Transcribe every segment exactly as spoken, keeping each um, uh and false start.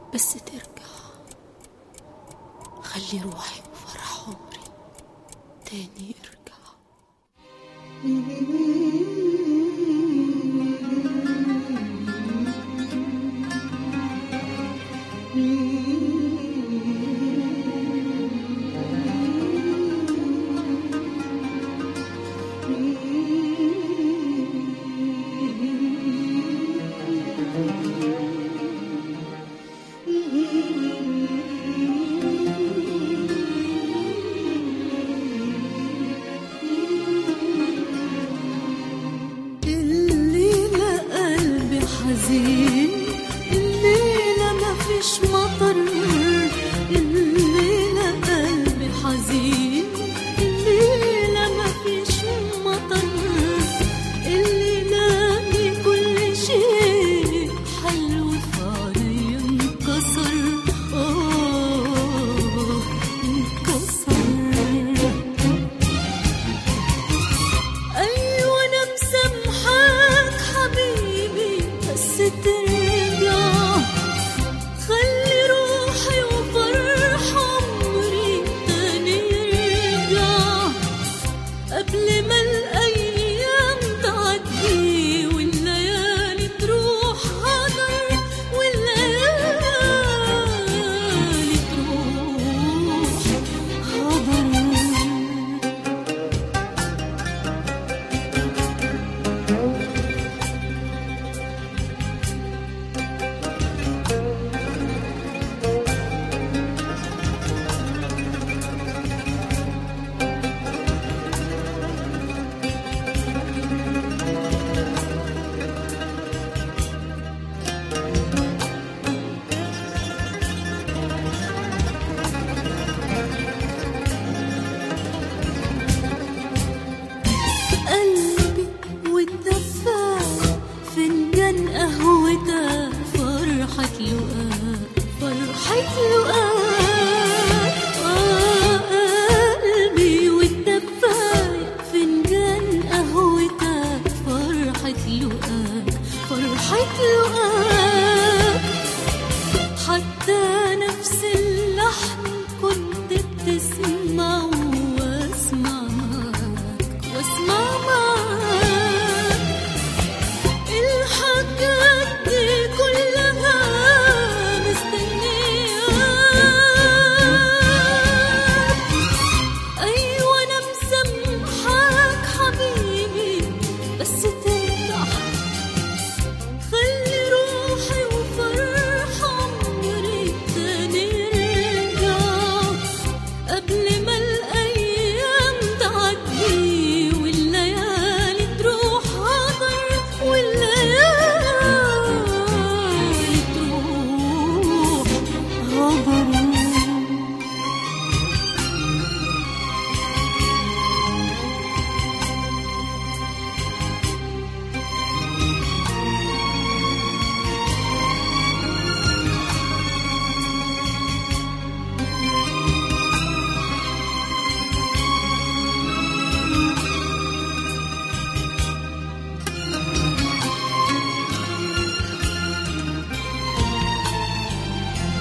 بس ترجع، خلي روحي وفرح عمري تاني ارجع. الليلة مفيش مطر، الليلة قلبي حزين، الليلة مفيش مطر، الليلة دي كل شيء حلو فعلي انكسر، آه انكسر. أيوة أنا مسامحاك حبيبي بس ترجع، خلي روحي وفرح عمري تاني يرجع، قبل ما الأيام تعدي والليالي تروح هدر، والليالي تروح هدر. قلبي والدفاية فنجان قهوتك فرحة لقاك، فرحة لقاك. آه قلبي والدفاية فنجان قهوتك فرحة لقاك، فرحة لقاك. حتى نفس اللحن كنت بتسمع واسمع معاك، واسمع معاك. الحاجات دي كلها مستنياك. أيوة أنا مسامحاك حبيبي بس ترجع، خلي روحي وفرح عمري تاني يرجع، قبل ما الأيام تعدي والليالي تروح هدر، والليالي تروح هدر.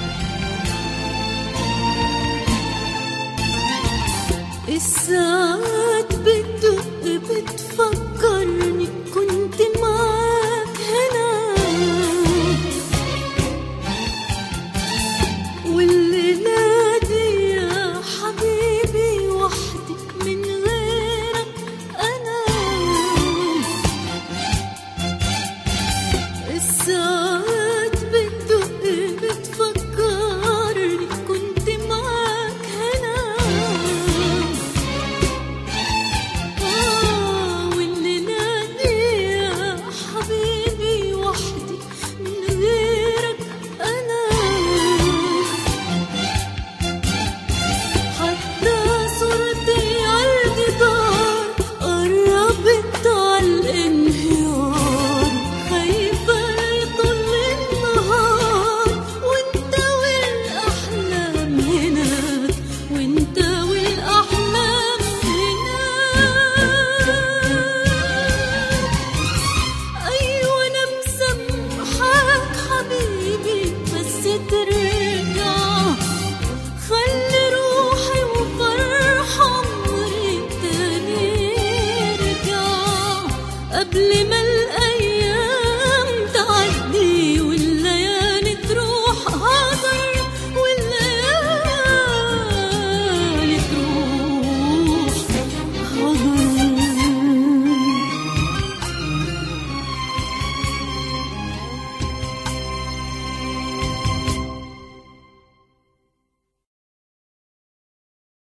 الساعة